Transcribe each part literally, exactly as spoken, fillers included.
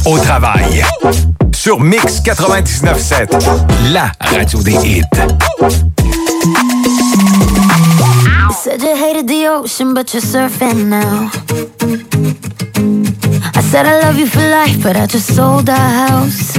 au travail. Sur Mix quatre-vingt-dix-neuf sept, la radio des hits. You said you hated the ocean, but you're surfing now. I said I love you for life, but I just sold our house.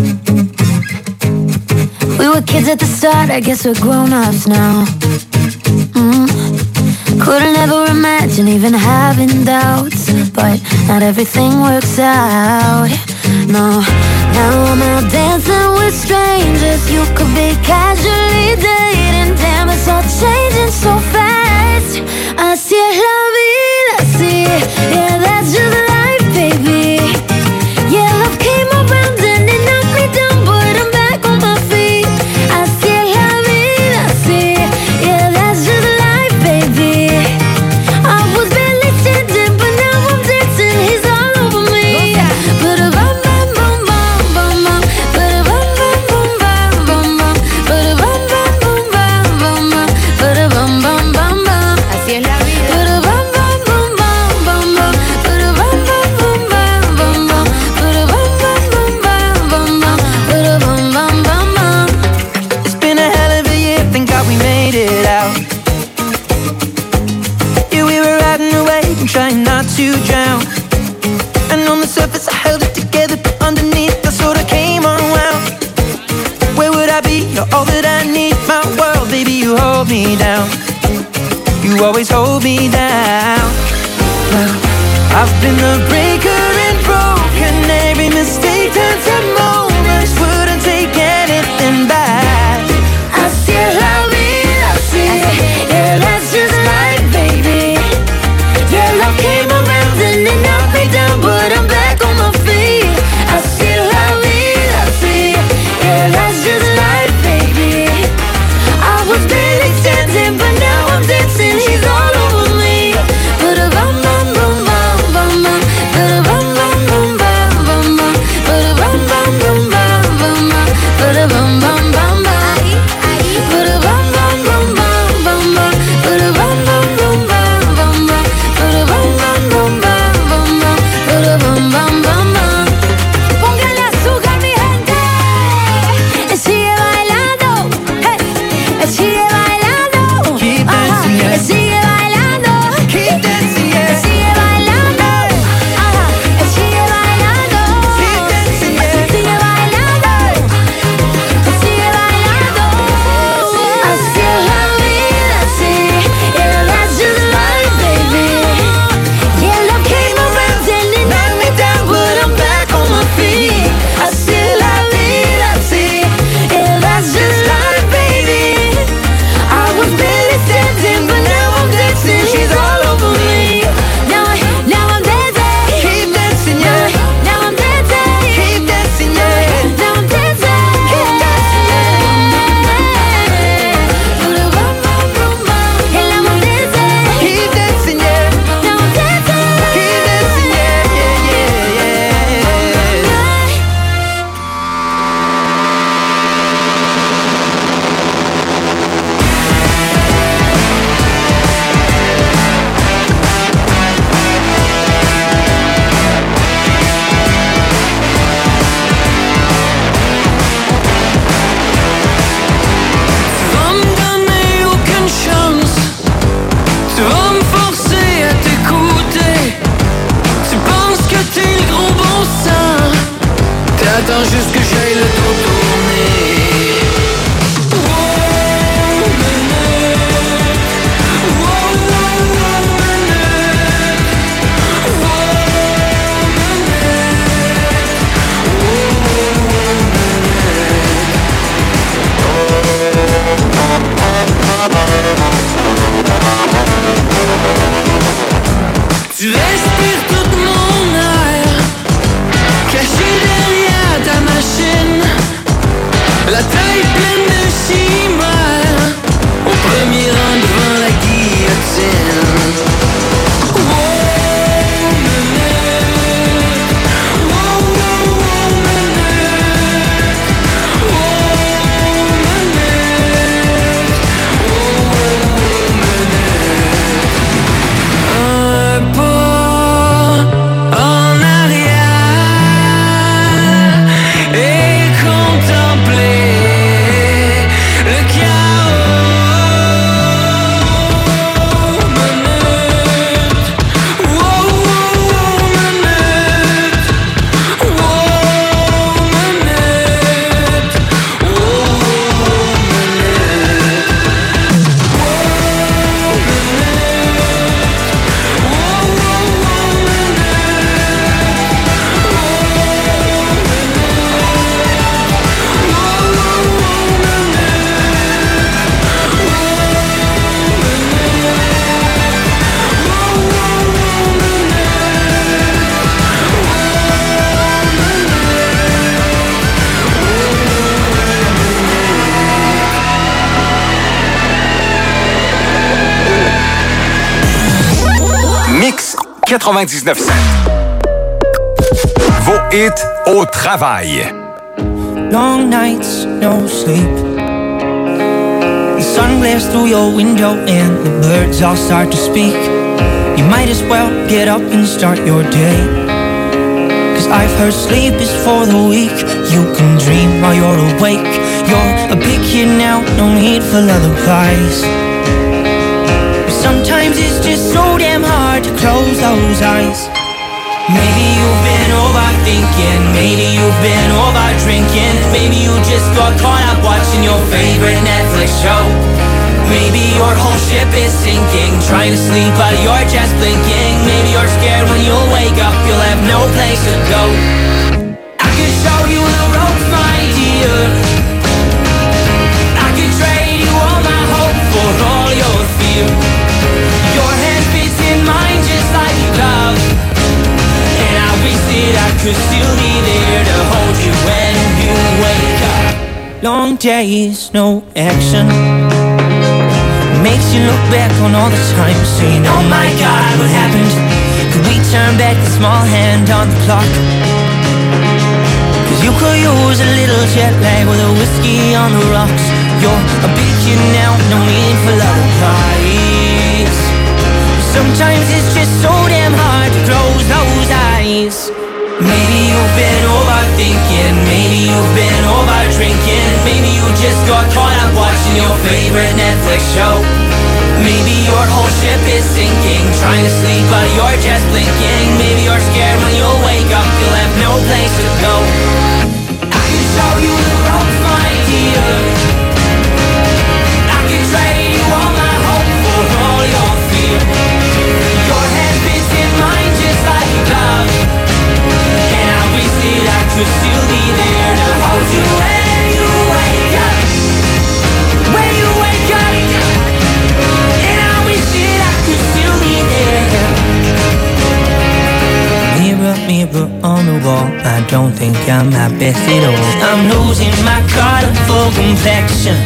We were kids at the start, I guess we're grown-ups now. Mm. Couldn't ever imagine even having doubts, but not everything works out. No, now I'm out dancing with strangers. You could be casually dating. Damn, it's all changing so fast. Así es la vida, así. Yeah, that's just life, baby. Yeah, love came around and it knocked me down, but I'm back on my feet. Así es la vida, así. Yeah, that's just life, baby. I was barely standing, but now I'm dancing. He's all over me. But a bum bum bum bum bum bum. But a bum bum bum bum bum bum. But a bum bum bum bum bum bum. But a bum bum bum bum. Así es la vida. But a bum bum bum bum bum bum. But a bum bum bum bum bum bum. But a bum bum bum bum bum bum. But a bum bum bum bum. It's been a hell of a year, thank God we made it out. Yeah, we were riding away and trying not to drown. And on the surface I held it together, but underneath I sort of came unwound. Where would I be? You're all that I need. My world, baby, you hold me down. You always hold me down. Well, I've been the breaker and broken. Every mistake turns to moments. Wouldn't take anything back. Así es la vida, así. Yeah, that's just life, baby. Yeah, love came around and it knocked me down, but I'm back on my feet. Así es la vida, así. Yeah, that's just life, baby. I was barely standing, but now I'm dancing. He's all over me. But a bum bum bum bum bum bum. But a bum bum bum bum bum bum. But a bum bum bum bum bum bum. But a bum bum bum bum. But a bum bum bum bum bum bum. But a bum bum bum bum bum bum. But a bum bum bum bum bum bum. But a bum bum bum bum. Póngale azúcar, mi gente. Sigue bailando. Hey. Sigue bailando. Keep Ajá. dancing, yeah. Sigue bailando. Keep dancing, yeah. Sigue bailando. Ajá. Sigue bailando. Keep dancing, yeah. Sigue bailando. Sigue bailando. Así es la vida, así. Yeah, that's just life, baby. Yeah, love came around and it knocked me down, but I'm back on my feet. Así es la vida, así. Yeah, that's just life, baby. I was barely standing, but now I'm dancing. She's all over me. Now, I, now I'm dancing. Keep dancing, yeah. Now I'm dancing. Keep dancing, yeah. Now I'm dancing. Keep dancing, Put a bum bum bum bum. And now I'm dancing. Keep dancing, yeah. Now I'm dancing. Keep dancing, yeah, yeah, yeah, yeah. Tu vas me donner aucune chance. Tu vas me forcer à t'écouter. Tu penses que t'es le gros bon sens. T'attends juste que j'aille le dos tourné. Wow, minute. Wow, wow, wow, minute. Wow, Tu respires toute mon air, caché derrière ta machine. quatre-vingt-dix-neuf sept. Vos hits au travail. Long nights, no sleep. The sun glares through your window and the birds all start to speak. You might as well get up and start your day. Cause I've heard sleep is for the weak. You can dream while you're awake. You're a big kid now, no need for lullabies. Sometimes it's just so damn hard to close those eyes. Maybe you've been overthinking, maybe you've been over drinking, maybe you just got caught up watching your favorite Netflix show. Maybe your whole ship is sinking, trying to sleep but you're just blinking. Maybe you're scared when you'll wake up, you'll have no place to go. I could show you the ropes, my dear. I could trade you all my hope for all your fear. Your hand fits in mine just like love, and I wish that I could still be there to hold you when you wake up. Long days, no action, makes you look back on all the time, saying, oh my God, what happened? Could we turn back the small hand on the clock? Cause you could use a little jet lag with a whiskey on the rocks. You're a big kid now, no need for lullabies. Sometimes it's just so damn hard to close those eyes. Maybe you've been overthinking, maybe you've been over drinking, maybe you just got caught up watching your favorite Netflix show. Maybe your whole ship is sinking, trying to sleep but you're just blinking. Maybe you're scared when you'll wake up, you'll have no place to go. I can show you the ropes, my dear. I can trade you all my hope for all your fear. Your hand fits in mine just like love, and I wish that I could still be there to hold you when you wake up. When you wake up, and I wish that I could still be there. Mirror, mirror on the wall, I don't think I'm my best at all. I'm losing my colorful complexion.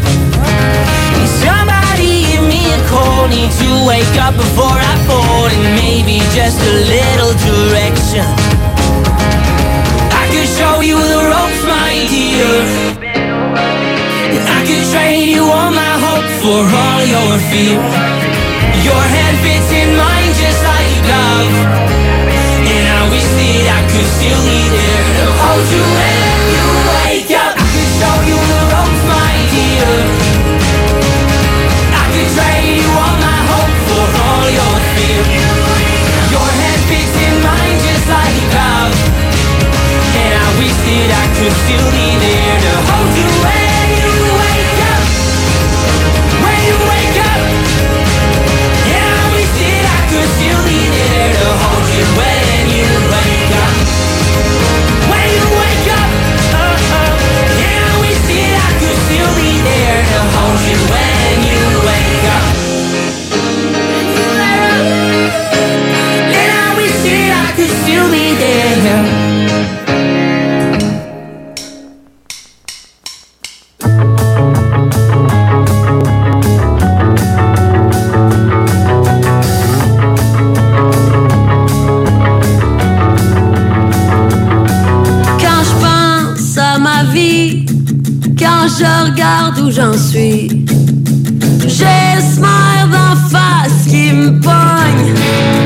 Somebody give me a call, need to wake up before I fall, and maybe just a little direction. I could show you the ropes, my dear. I could trade you all my hope for all your fear. Your hand fits in mine just like love, and I wish that I could still be there to hold you when you wake up. I could show you the ropes, my dear. I could trade you all my hope for all your fear. Your hand fits in mine just like love, and I wish that I could still be there to hold you when you wake up. When you wake up, yeah, I wish that I could still be there to hold you when you wake up. When you wake up, uh-uh, yeah, I wish that I could still be there to hold you when you wake up. And I wish that I could still be there. Je regarde où j'en suis. J'ai le smile d'en face qui me pogne.